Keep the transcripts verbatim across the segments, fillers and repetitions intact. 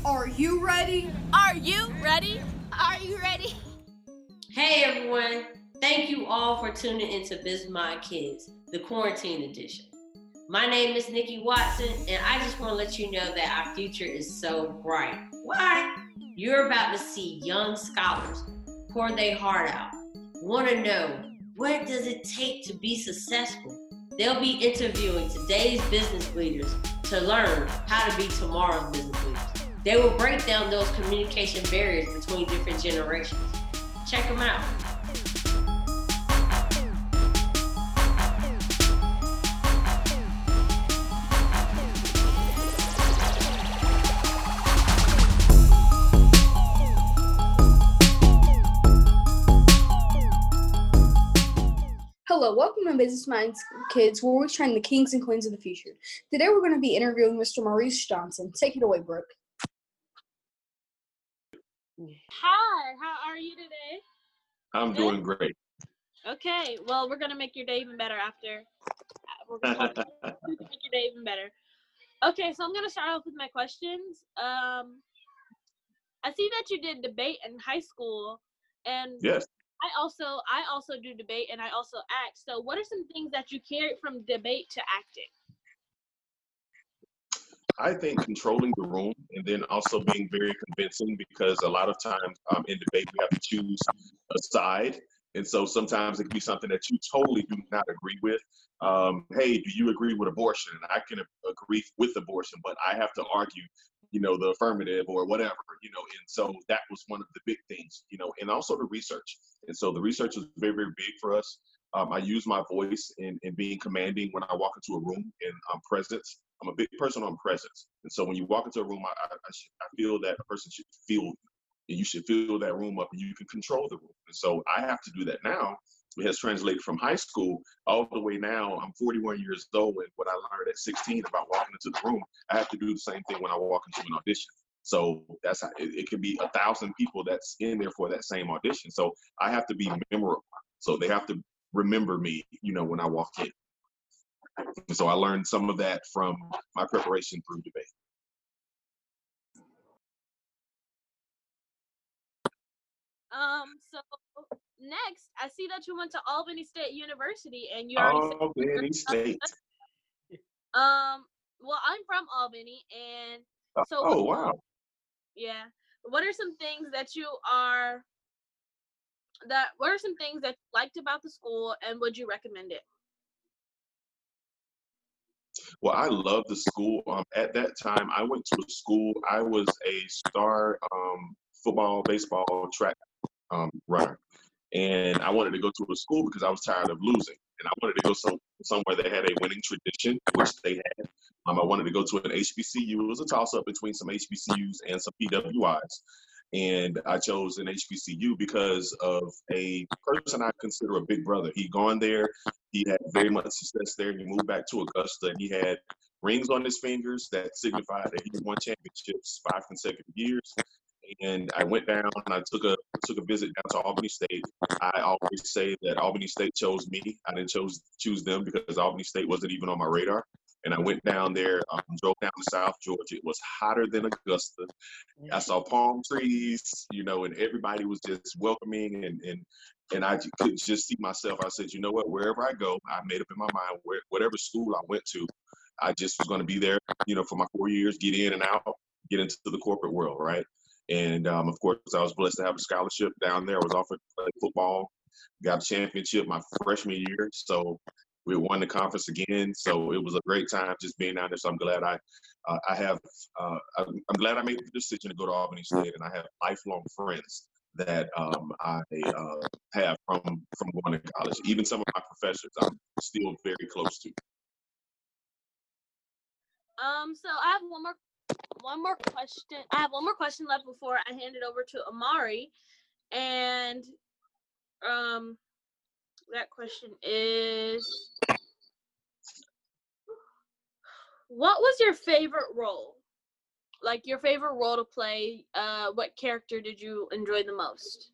Are you ready? Are you ready? Are you ready? Hey everyone, thank you all for tuning into Biz Mind Kids, the quarantine edition. My name is Nikki Watson, and I just want to let you know that our future is so bright. Why? You're about to see young scholars pour their heart out, want to know what does it take to be successful. They'll be interviewing today's business leaders to learn how to be tomorrow's business leaders. They will break down those communication barriers between different generations. Check them out. Hello, welcome to Business Minds Kids, where we train the kings and queens of the future. Today we're going to be interviewing Mister Maurice Johnson. Take it away, Brooke. Hi, how are you today? I'm Good? doing great. Okay, well, we're going to make your day even better after. We're going to make your day even better. Okay, so I'm going to start off with my questions. Um, I see that you did debate in high school, and Yes. I also I also do debate, and I also act. So what are some things that you carried from debate to acting? I think controlling the room and then also being very convincing, because a lot of times um, in debate we have to choose a side. And so sometimes it can be something that you totally do not agree with. Um, hey, do you agree with abortion? And I can agree with abortion, but I have to argue, you know, the affirmative or whatever, you know. And so that was one of the big things, you know, and also the research. And so the research was very, very big for us. Um, I use my voice in, in being commanding when I walk into a room and um, presence. I'm a big person on presence. And so when you walk into a room, I, I, I, should, I feel that a person should feel you. And you should fill that room up and you can control the room. And so I have to do that now. It has translated from high school all the way now. I'm forty-one years old, and what I learned at sixteen about walking into the room, I have to do the same thing when I walk into an audition. So that's how, it, it could be a thousand people that's in there for that same audition. So I have to be memorable. So they have to remember me, you know, when I walk in. And so I learned some of that from my preparation through debate. Um, so next, I see that you went to Albany State University, and you already said Albany State. Um, well, I'm from Albany, and so Oh, what, wow. yeah. What are some things that you are that? What are some things that you liked about the school, and would you recommend it? Well, I love the school. Um, at that time, I went to a school. I was a star um, football, baseball, track um, runner. And I wanted to go to a school because I was tired of losing. And I wanted to go some, somewhere that had a winning tradition, which they had. Um, I wanted to go to an H B C U. It was a toss-up between some H B C Us and some P W Is. And I chose an H B C U because of a person I consider a big brother. He'd gone there. He had very much success there. He moved back to Augusta, and he had rings on his fingers that signified that he won championships five consecutive years. And I went down and I took a took a visit down to Albany State. I always say that Albany State chose me. I didn't choose choose them because Albany State wasn't even on my radar. And I went down there, um, drove down to South Georgia. It was hotter than Augusta. I saw palm trees, you know, and everybody was just welcoming, and and and I could just see myself. I said, you know what, wherever I go, I made up in my mind, where, whatever school I went to, I just was going to be there, you know, for my four years, get in and out, get into the corporate world, right? And um, of course, I was blessed to have a scholarship down there. I was offered to play football, got a championship my freshman year. So we won the conference again. So it was a great time just being down there. So I'm glad I, uh, I have, uh, I'm, I'm glad I made the decision to go to Albany State, and I have lifelong friends that um, I uh, have from from going to college. Even some of my professors, I'm still very close to. Um, so I have one more one more question. I have one more question left before I hand it over to Amari, and um, that question is, what was your favorite role? Like your favorite role to play? Uh, what character did you enjoy the most?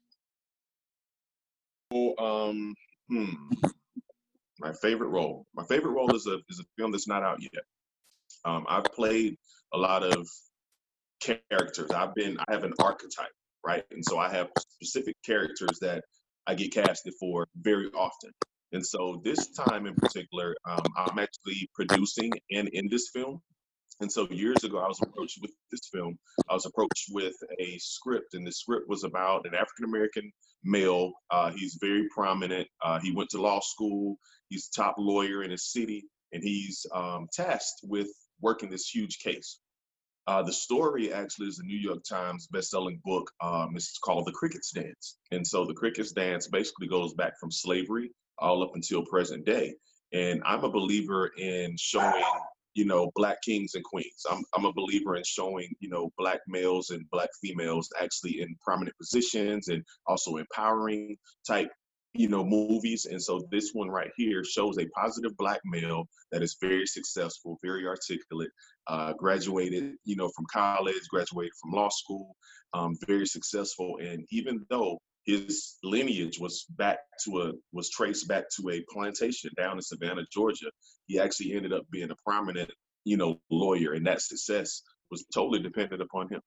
Oh, um, hmm. My favorite role. My favorite role is a is a film that's not out yet. Um, I've played a lot of characters. I've been, I have an archetype, right? And so I have specific characters that I get casted for very often. And so this time in particular, um, I'm actually producing and in this film. And so years ago, I was approached with this film. I was approached with a script, and the script was about an African American male. Uh, he's very prominent. Uh, he went to law school. He's a top lawyer in his city, and he's um, tasked with working this huge case. Uh, the story actually is a New York Times best-selling book. Um, it's called The Cricket's Dance. And so The Cricket's Dance basically goes back from slavery all up until present day. And I'm a believer in showing, you know, Black kings and queens. I'm, I'm a believer in showing, you know, Black males and Black females actually in prominent positions and also empowering type, you know, movies. And so this one right here shows a positive Black male that is very successful, very articulate, uh, graduated, you know, from college, graduated from law school, um, very successful. And even though his lineage was back to a, was traced back to a plantation down in Savannah, Georgia, he actually ended up being a prominent, you know, lawyer, and that success was totally dependent upon him.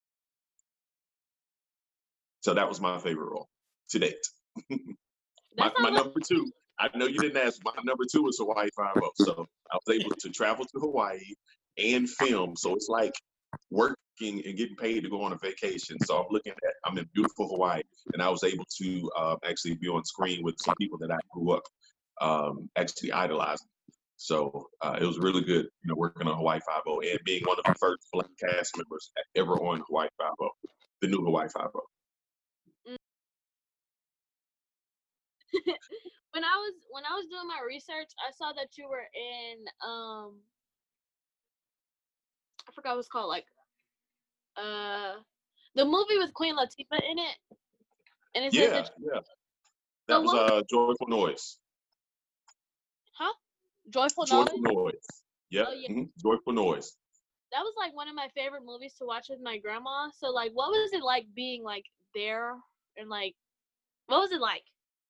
So that was my favorite role to date. my, my number two, I know you didn't ask, my number two is Hawaii Five-O. So I was able to travel to Hawaii and film. So it's like working and getting paid to go on a vacation. So I'm looking at, I'm in beautiful Hawaii, and I was able to uh, actually be on screen with some people that I grew up um, actually idolizing. So uh, it was really good, you know, working on Hawaii Five-O and being one of the first Black cast members ever on Hawaii Five-O, the new Hawaii Five-O. when I was when I was doing my research, I saw that you were in um I forgot what it's called, like uh the movie with Queen Latifah in it. And it yeah, says that yeah. That so was what, uh Joyful Noise. Huh? Joyful, Joyful Noise? Noise. Yep. Oh, yeah. Mm-hmm. Joyful Noise. That was like one of my favorite movies to watch with my grandma. So like what was it like being like there, and like what was it like?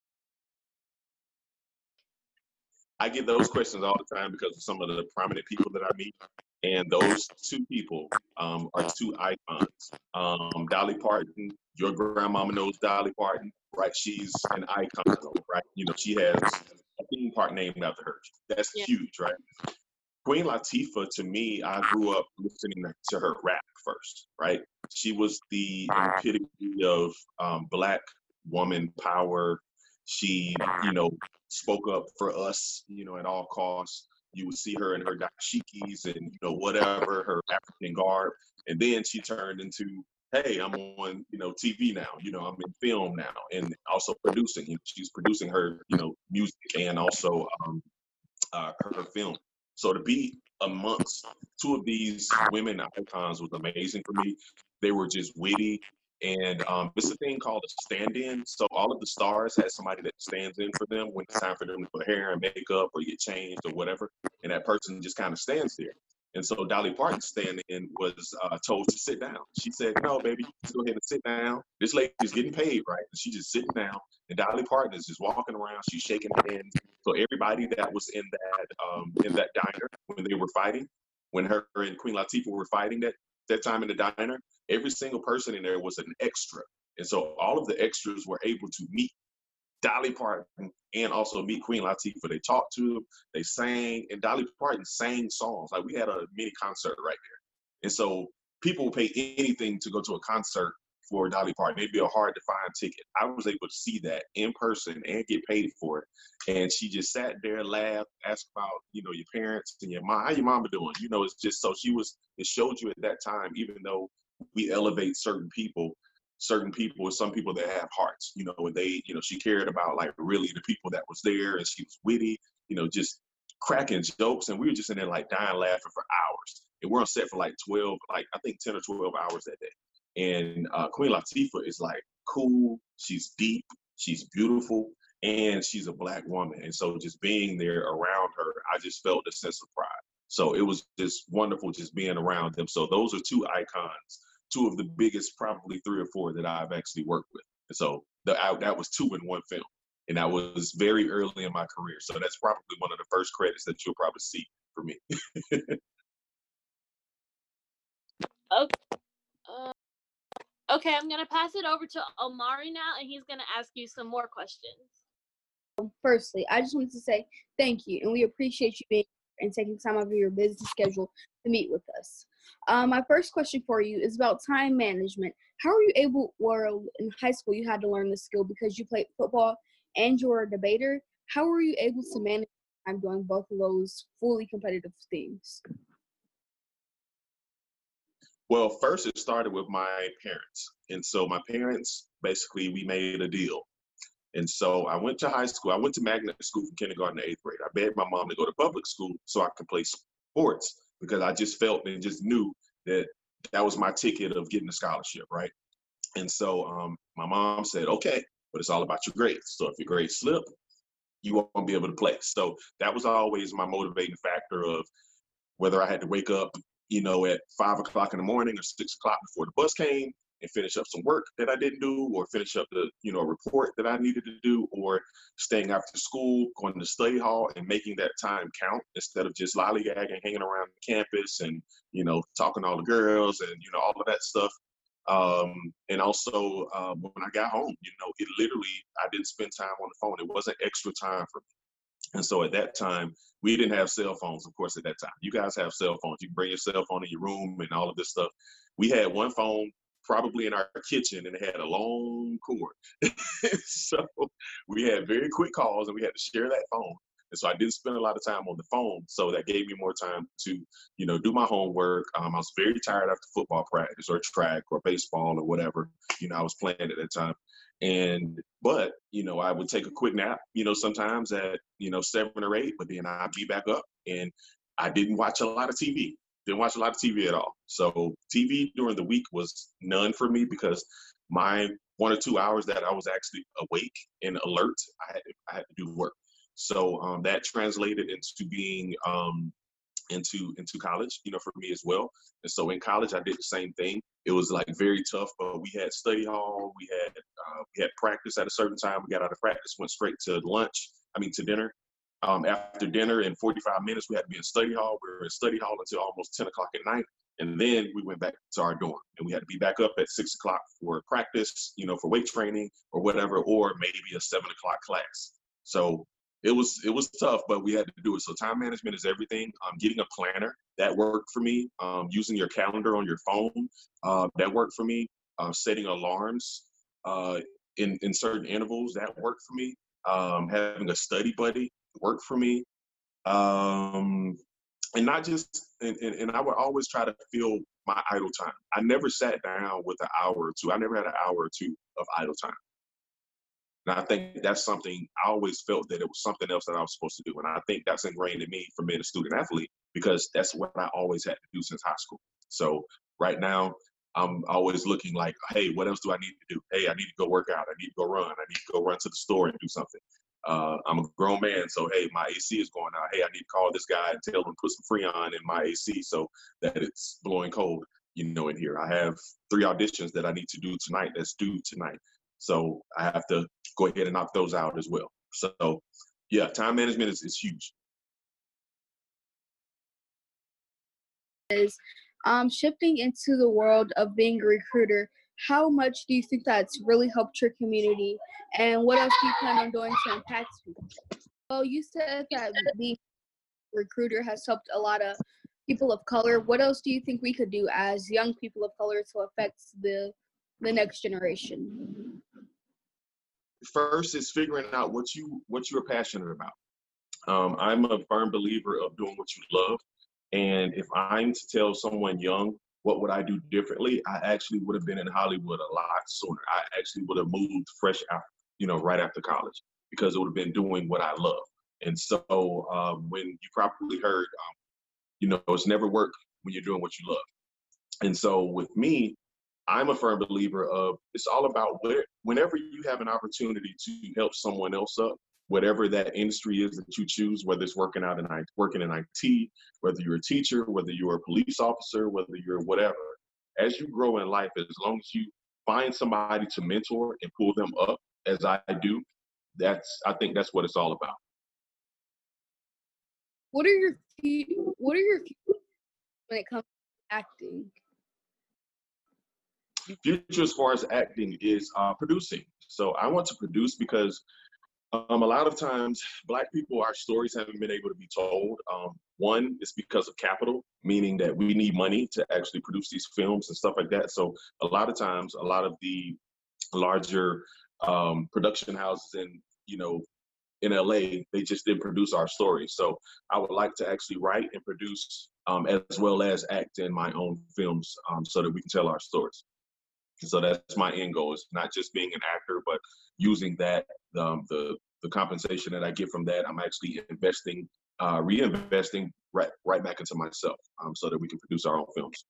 I get those questions all the time because of some of the prominent people that I meet. And those two people um, are two icons. Um, Dolly Parton, your grandmama knows Dolly Parton, right? She's an icon, right? You know, she has a theme park named after her. That's yeah. huge, right? Queen Latifah, to me, I grew up listening to her rap first, right? She was the epitome of um, Black woman power. She, you know, spoke up for us, you know, at all costs. You would see her in her dashikis and, you know, whatever, her African garb. And then she turned into, hey, I'm on, you know, T V now, you know, I'm in film now, and also producing. You know, she's producing her, you know, music and also um, uh, her film. So to be amongst two of these women icons was amazing for me. They were just witty. And um, it's a thing called a stand-in. So all of the stars had somebody that stands in for them when it's time for them to put hair and makeup or get changed or whatever. And that person just kind of stands there. And so Dolly Parton's stand-in was uh, told to sit down. She said, no, baby, just go ahead and sit down. This lady's getting paid, right? And she's just sitting down. And Dolly Parton is just walking around. She's shaking hands. So everybody that was in that um, in that diner when they were fighting, when her and Queen Latifah were fighting that, that time in the diner, every single person in there was an extra. And so all of the extras were able to meet Dolly Parton and also meet Queen Latifah. They talked to them, they sang, and Dolly Parton sang songs. Like we had a mini concert right there. And so people would pay anything to go to a concert for Dolly Parton. It'd be a hard to find ticket. I was able to see that in person and get paid for it. And she just sat there, laughed, asked about, you know, your parents and your mom, how your mama doing? You know, it's just, so she was, it showed you at that time, even though we elevate certain people, certain people, some people that have hearts, you know, and they, you know, she cared about like really the people that was there, and she was witty, you know, just cracking jokes. And we were just in there like dying laughing for hours. And we're on set for like twelve, like I think ten or twelve hours that day. And uh, Queen Latifah is like cool, she's deep, she's beautiful, and she's a Black woman. And so just being there around her, I just felt a sense of pride. So it was just wonderful just being around them. So those are two icons, two of the biggest, probably three or four that I've actually worked with. And so the, I, that was two in one film. And that was very early in my career. So that's probably one of the first credits that you'll probably see for me. Okay. Uh, okay, I'm gonna pass it over to Omari now, and he's gonna ask you some more questions. Firstly, I just wanted to say thank you, and we appreciate you being here and taking time out of your busy schedule to meet with us. Um, my first question for you is about time management. How are you able, well, in high school you had to learn this skill because you played football and you were a debater. How were you able to manage time doing both of those fully competitive things? Well, first it started with my parents. And so my parents, basically, we made a deal. And so I went to high school. I went to magnet school from kindergarten to eighth grade. I begged my mom to go to public school so I could play sports because I just felt and just knew that that was my ticket of getting a scholarship, right? And so um, my mom said, okay, but it's all about your grades. So if your grades slip, you won't be able to play. So that was always my motivating factor of whether I had to wake up, you know, at five o'clock in the morning or six o'clock before the bus came and finish up some work that I didn't do, or finish up the, you know, report that I needed to do, or staying after school, going to the study hall and making that time count instead of just lollygagging, hanging around the campus and, you know, talking to all the girls and, you know, all of that stuff. Um, and also uh, when I got home, you know, it literally, I didn't spend time on the phone. It wasn't extra time for me. And so at that time, we didn't have cell phones, of course, at that time. You guys have cell phones. You can bring your cell phone in your room and all of this stuff. We had one phone probably in our kitchen, and it had a long cord. So we had very quick calls, and we had to share that phone. And so I didn't spend a lot of time on the phone. So that gave me more time to, you know, do my homework. Um, I was very tired after football practice or track or baseball or whatever, you know, I was playing at that time. And, but, you know, I would take a quick nap, you know, sometimes at, you know, seven or eight, but then I'd be back up. And I didn't watch a lot of T V. Didn't watch a lot of T V at all. So T V during the week was none for me because my one or two hours that I was actually awake and alert, I had to, I had to do work. So um, that translated into being um, into into college, you know, for me as well. And so in college, I did the same thing. It was like very tough, but we had study hall, we had uh, we had practice at a certain time. We got out of practice, went straight to lunch. I mean to dinner. Um, after dinner, in forty-five minutes, we had to be in study hall. We were in study hall until almost ten o'clock at night. And then we went back to our dorm, and we had to be back up at six o'clock for practice, you know, for weight training or whatever, or maybe a seven o'clock class. So it was it was tough, but we had to do it. So time management is everything. Um, getting a planner, that worked for me. Um, using your calendar on your phone, uh, that worked for me. Uh, setting alarms uh, in in certain intervals, that worked for me. Um, having a study buddy worked for me. Um, and not just, and, and, and I would always try to fill my idle time. I never sat down with an hour or two. I never had an hour or two of idle time. And I think that's something I always felt that it was something else that I was supposed to do. And I think that's ingrained in me from being a student athlete because that's what I always had to do since high school. So right now, I'm always looking like, hey, what else do I need to do? Hey, I need to go work out. I need to go run. I need to go run to the store and do something. Uh, I'm a grown man, so hey, my A C is going out. Hey, I need to call this guy and tell him to put some Freon in my A C so that it's blowing cold, you know, in here. I have three auditions that I need to do tonight that's due tonight. So I have to go ahead and knock those out as well. So yeah, time management is, is huge. Is um, shifting into the world of being a recruiter, how much do you think that's really helped your community, and what else do you plan on doing to impact people? Well, you said that being a recruiter has helped a lot of people of color. What else do you think we could do as young people of color to affect the the next generation? First is figuring out what you what you're passionate about. Um, I'm a firm believer of doing what you love. And if I'm to tell someone young, what would I do differently? I actually would have been in Hollywood a lot sooner. I actually would have moved fresh out, you know, right after college because it would have been doing what I love. And so um, when you probably heard, um, you know, it's never work when you're doing what you love. And so with me, I'm a firm believer of it's all about where, whenever you have an opportunity to help someone else up, whatever that industry is that you choose, whether it's working out in working in I T, whether you're a teacher, whether you're a police officer, whether you're whatever, as you grow in life, as long as you find somebody to mentor and pull them up, as I do, that's I think that's what it's all about. What are your what are your when it comes to acting? Future as far as acting is uh, producing. So I want to produce because um, a lot of times Black people, our stories haven't been able to be told. Um, one is because of capital, meaning that we need money to actually produce these films and stuff like that. So a lot of times, a lot of the larger um, production houses in, you know, in L A, they just didn't produce our stories. So I would like to actually write and produce um, as well as act in my own films um, so that we can tell our stories. So that's my end goal, is not just being an actor, but using that, um, the the compensation that I get from that, I'm actually investing, uh, reinvesting right right back into myself, um, so that we can produce our own films.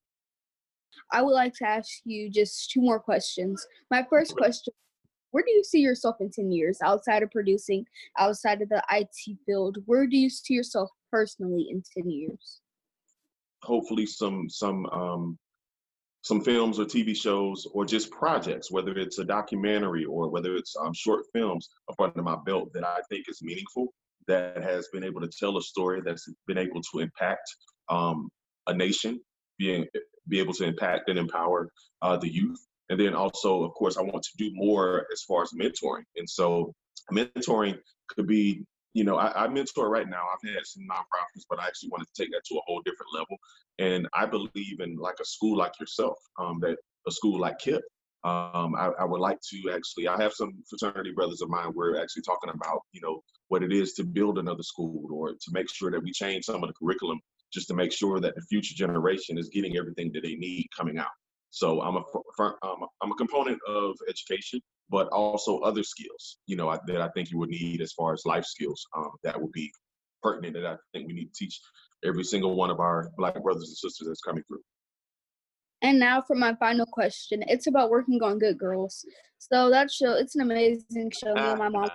I would like to ask you just two more questions. My first question, where do you see yourself in ten years outside of producing, outside of the I T field? Where do you see yourself personally in ten years? Hopefully some some um, some films or T V shows or just projects, whether it's a documentary or whether it's um, short films up under my belt that I think is meaningful, that has been able to tell a story, that's been able to impact um, a nation, being be able to impact and empower uh, the youth. And then also, of course, I want to do more as far as mentoring. And so mentoring could be, you know, I, I mentor right now. I've had some nonprofits, but I actually want to take that to a whole different level. And I believe in like a school like yourself, um, that a school like KIPP. Um, I, I would like to actually, I have some fraternity brothers of mine. We're actually talking about, you know, what it is to build another school or to make sure that we change some of the curriculum just to make sure that the future generation is getting everything that they need coming out. So I'm a, um, I'm a component of education, but also other skills, you know, I, that I think you would need as far as life skills um, that would be pertinent, that I think we need to teach every single one of our Black brothers and sisters that's coming through. And now for my final question. It's about working on Good Girls. So that show, it's an amazing show. Me and my mom.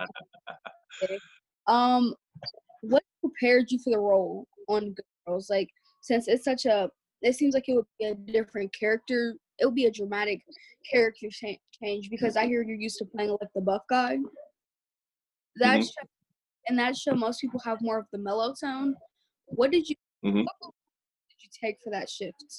Um, what prepared you for the role on Good Girls? Like, since it's such a, it seems like it would be a different character. It would be a dramatic character cha- change because I hear you're used to playing like the buff guy. That Mhm. show, in that show, most people have more of the mellow tone. What did you, Mhm. what did you take for that shift?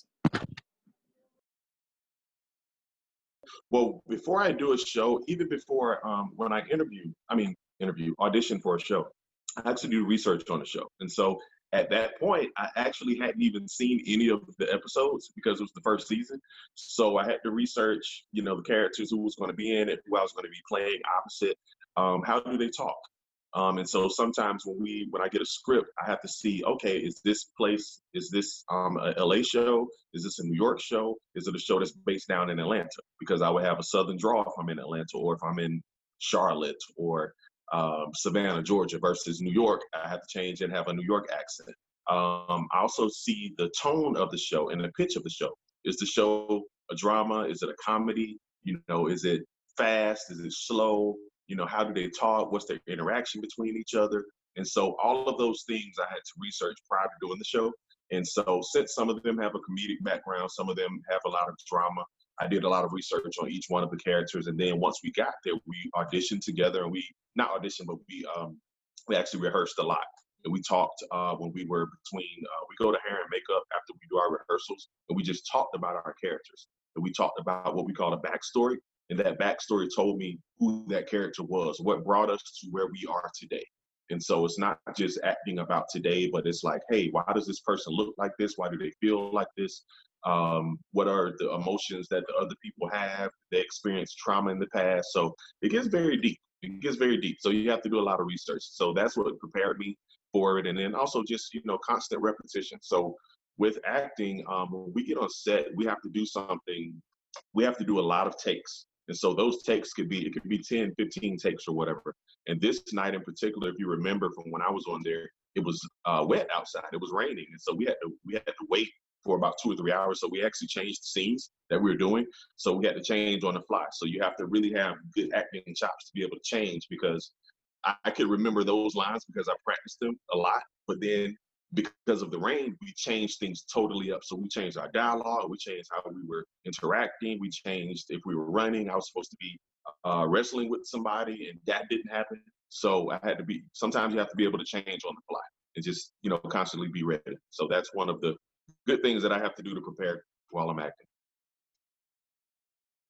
Well, before I do a show, even before um, when I interview, I mean, interview, audition for a show, I had to do research on the show. And so at that point, I actually hadn't even seen any of the episodes because it was the first season. So I had to research, you know, the characters, who was going to be in it, who I was going to be playing opposite, um, how do they talk? Um, and so sometimes when we, when I get a script, I have to see, okay, is this place, is this um, a L A show? Is this a New York show? Is it a show that's based down in Atlanta? Because I would have a Southern draw if I'm in Atlanta, or if I'm in Charlotte or um, Savannah, Georgia versus New York, I have to change and have a New York accent. Um, I also see the tone of the show and the pitch of the show. Is the show a drama? Is it a comedy? You know, is it fast? Is it slow? You know, how do they talk? What's their interaction between each other? And so all of those things I had to research prior to doing the show. And so since some of them have a comedic background, some of them have a lot of drama, I did a lot of research on each one of the characters. And then once we got there, we auditioned together, and we, not auditioned, but we um, we actually rehearsed a lot. And we talked uh, when we were between, uh, we go to hair and makeup after we do our rehearsals, and we just talked about our characters. And we talked about what we call a backstory. And that backstory told me who that character was, what brought us to where we are today. And so it's not just acting about today, but it's like, hey, why does this person look like this? Why do they feel like this? Um, what are the emotions that the other people have? They experienced trauma in the past. So it gets very deep. It gets very deep. So you have to do a lot of research. So that's what prepared me for it. And then also just, you know, constant repetition. So with acting, um, when we get on set, we have to do something, we have to do a lot of takes. And so those takes could be, it could be ten, fifteen takes or whatever. And this night in particular, if you remember from when I was on there, it was uh, wet outside. It was raining. And so we had to, we had to wait for about two or three hours. So we actually changed the scenes that we were doing. So we had to change on the fly. So you have to really have good acting chops to be able to change, because I, I could remember those lines because I practiced them a lot. But then because of the rain, we changed things totally up. So we changed our dialogue, we changed how we were interacting, we changed if we were running. I was supposed to be uh, wrestling with somebody, and that didn't happen. So I had to be, sometimes you have to be able to change on the fly and just, you know, constantly be ready. So that's one of the good things that I have to do to prepare while I'm acting.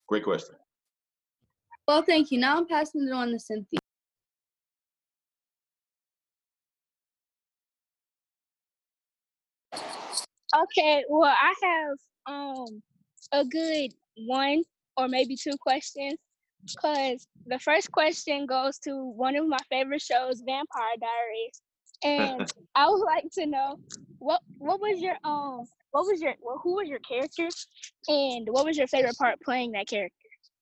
Great question. Well, thank you. Now I'm passing it on to Cynthia. Okay, well, I have um a good one or maybe two questions. Cause the first question goes to one of my favorite shows, Vampire Diaries, and I would like to know what what was your um what was your well, who was your character, and what was your favorite part playing that character?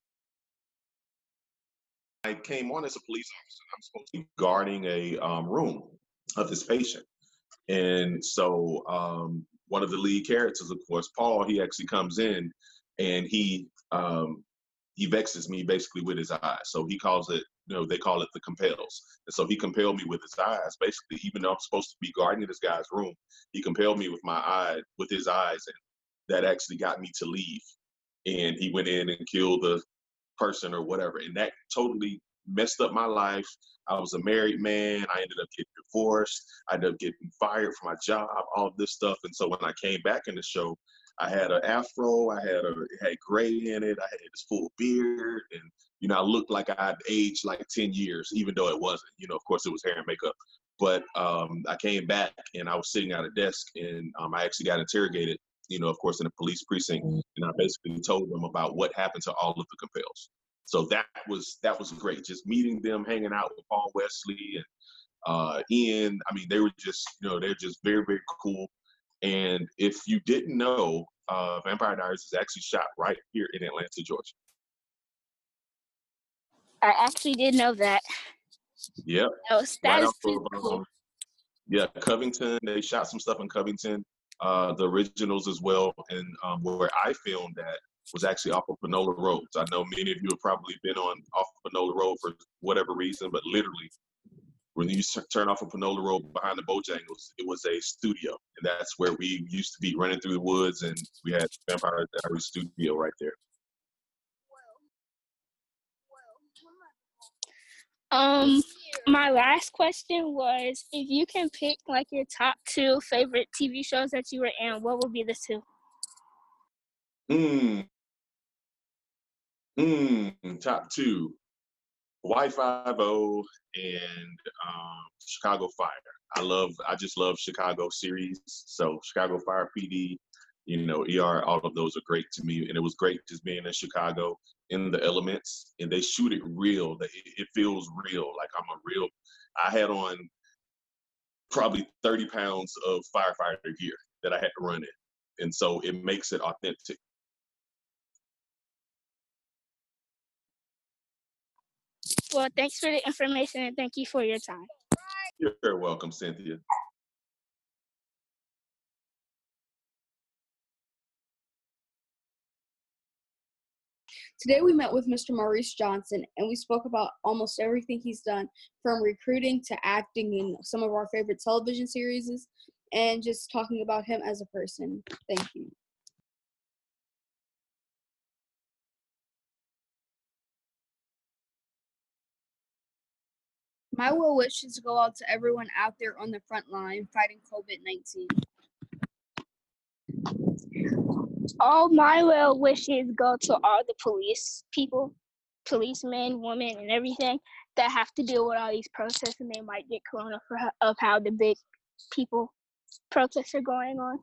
I came on as a police officer. I'm supposed to be guarding a um, room of this patient. And so um, one of the lead characters, of course, Paul, he actually comes in and he um, he vexes me basically with his eyes. So he calls it, you know, they call it the compels. And so he compelled me with his eyes, basically, even though I'm supposed to be guarding this guy's room, he compelled me with my eye, with his eyes, and that actually got me to leave. And he went in and killed the person or whatever. And that totally messed up my life. I was a married man. I ended up getting divorced. I ended up getting fired from my job, all of this stuff. And so when I came back in the show, I had an afro, I had a it had gray in it, I had this full beard, and you know, I looked like I'd aged like ten years, even though it wasn't. You know, of course it was hair and makeup. But um, I came back and I was sitting at a desk, and um, I actually got interrogated, you know, of course, in a police precinct, and I basically told them about what happened to all of the compels. So that was that was great. Just meeting them, hanging out with Paul Wesley and uh, Ian. I mean, they were just, you know, they're just very, very cool. And if you didn't know, uh, Vampire Diaries is actually shot right here in Atlanta, Georgia. I actually did know that. Yep. That was that Right is off pretty of, cool. um, yeah, Covington. They shot some stuff in Covington, uh, the originals as well. And um, where I filmed that was actually off of Panola Road. So I know many of you have probably been on off of Panola Road for whatever reason, but literally, when you turn off of Panola Road behind the Bojangles, it was a studio. And that's where we used to be running through the woods, and we had Vampire Diaries studio right there. Um, my last question was, if you can pick like your top two favorite T V shows that you were in, what would be the two? Hmm. Hmm. Top two. Y five O and um, Chicago Fire. I love, I just love Chicago series. So Chicago Fire P D, you know, E R, all of those are great to me. And it was great just being in Chicago in the elements, and they shoot it real. It, it feels real. Like I'm a real, I had on probably thirty pounds of firefighter gear that I had to run in. And so it makes it authentic. Well, thanks for the information and thank you for your time. You're very welcome, Cynthia. Today we met with Mister Maurice Johnson, and we spoke about almost everything he's done, from recruiting to acting in some of our favorite television series, and just talking about him as a person. Thank you. My well wishes go out to everyone out there on the front line fighting COVID nineteen. All my well wishes go to all the police people, policemen, women, and everything that have to deal with all these protests, and they might get corona for ho- of how the big people protests are going on.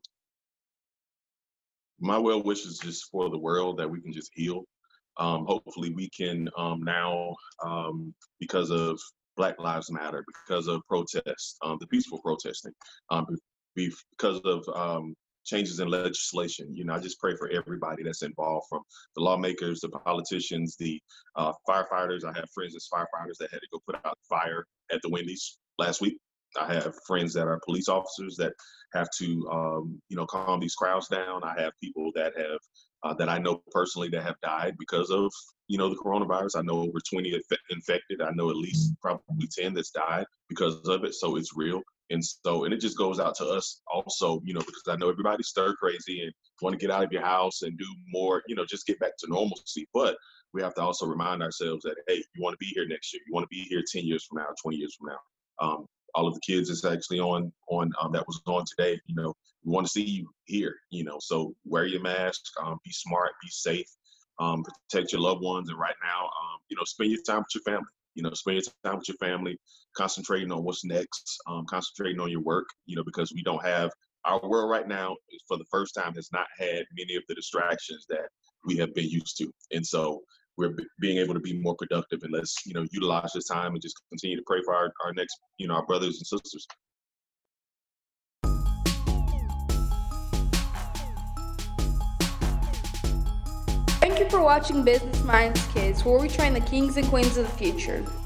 My well wishes just for the world that we can just heal. Um, hopefully we can um, now, um, because of Black Lives Matter, because of protests, um, the peaceful protesting, um, be, because of um, changes in legislation. You know, I just pray for everybody that's involved, from the lawmakers, the politicians, the uh, firefighters. I have friends as firefighters that had to go put out fire at the Wendy's last week. I have friends that are police officers that have to, um, you know, calm these crowds down. I have people that have, uh, that I know personally that have died because of, you know, the coronavirus. I know over twenty inf- infected. I know at least probably ten that's died because of it. So it's real. And so, and it just goes out to us also, you know, because I know everybody's stir crazy and want to get out of your house and do more, you know, just get back to normalcy. But we have to also remind ourselves that, hey, you want to be here next year. You want to be here ten years from now, twenty years from now. Um, all of the kids is actually on on um, that was on today. You know, we want to see you here. You know, so wear your mask, um, be smart, be safe, um, protect your loved ones, and right now, um, you know, spend your time with your family. You know, spend your time with your family, concentrating on what's next, um, concentrating on your work, you know, because we don't have, our world right now, for the first time, has not had many of the distractions that we have been used to. And so we're b- being able to be more productive, and let's, you know, utilize this time and just continue to pray for our, our next, you know, our brothers and sisters. Thank you for watching Business Minds Kids, where we train the kings and queens of the future.